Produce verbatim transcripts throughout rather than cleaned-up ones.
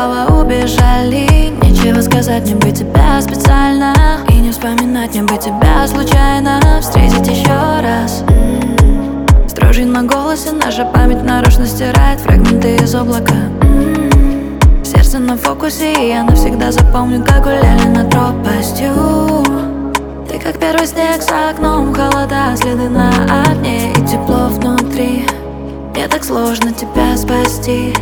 слова убежали. Нечего сказать, мне бы тебя специально и не вспоминать, мне бы тебя случайно встретить еще раз. м-м-м. С дрожью на голосе наша память нарочно стирает фрагменты из облака. м-м-м. Сердце на фокусе, и я навсегда запомню, как гуляли над пропастью. Ты как первый снег за окном, холода, следы на окне и тепло внутри. Мне так сложно тебя спасти.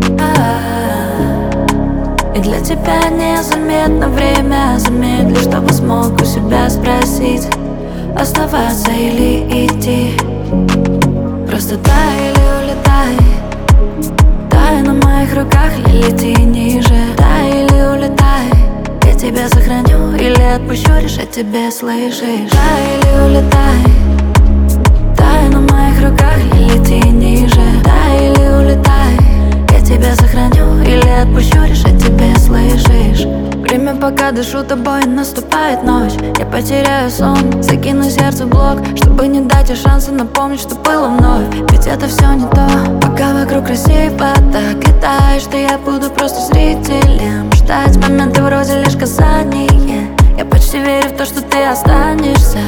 А-а-а. И для тебя незаметно время замедли, чтобы смог у себя спросить, оставаться или идти. Просто тай или улетай, тай на моих руках или лети ниже. Тай или улетай, я тебя сохраню или отпущу, решать тебе, слышишь? Тай или улетай, тай на моих руках или лети ниже. Тай или улетай, я тебя сохраню или отпущу, решать тебе, слышишь? Время, пока дышу тобой, наступает ночь. Я потеряю сон, закину сердце в блок, чтобы не дать ей шанса напомнить, что было вновь. Ведь это все не то, пока вокруг красиво так летаешь, что я буду просто зрителем, ждать моменты вроде лишь касания. Я почти верю в то, что ты останешься.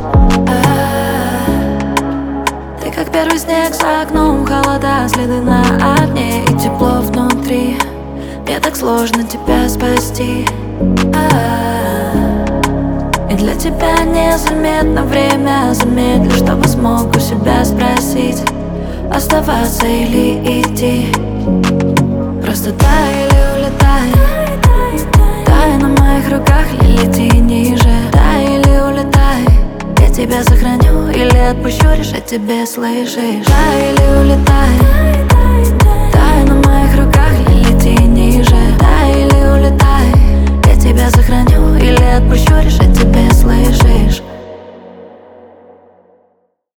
Ты как первый снег за окном, холода, следы на окне и тепло внутри. Мне так сложно тебя спасти. А-а-а. И для тебя незаметно время замедли, чтобы смог у себя спросить, оставаться или идти. Просто тай или улетай, тай на моих руках или лети ниже. Тай или улетай, я тебя сохраню или отпущу, решать тебе, слышишь? Тай или улетай, тай на моих руках или лети ниже. Тай или улетай, я тебя сохраню или отпущу, решать